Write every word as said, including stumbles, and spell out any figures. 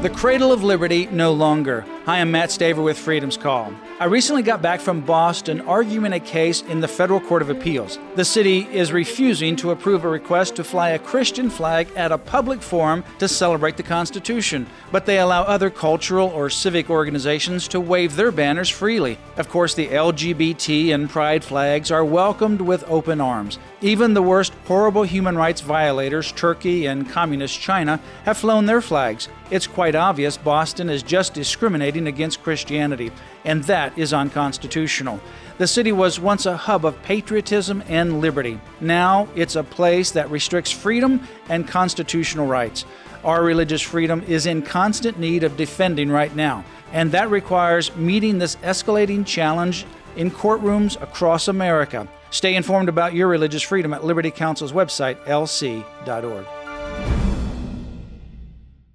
The cradle of liberty no longer. Hi, I'm Matt Staver with Freedom's Call. I recently got back from Boston arguing a case in the Federal Court of Appeals. The city is refusing to approve a request to fly a Christian flag at a public forum to celebrate the Constitution, but they allow other cultural or civic organizations to wave their banners freely. Of course, the L G B T and pride flags are welcomed with open arms. Even the worst horrible human rights violators, Turkey and Communist China, have flown their flags. It's quite obvious Boston is just discriminating against Christianity, and that is unconstitutional. The city was once a hub of patriotism and liberty. Now it's a place that restricts freedom and constitutional rights. Our religious freedom is in constant need of defending right now, and that requires meeting this escalating challenge in courtrooms across America. Stay informed about your religious freedom at Liberty Counsel's website, L C dot org.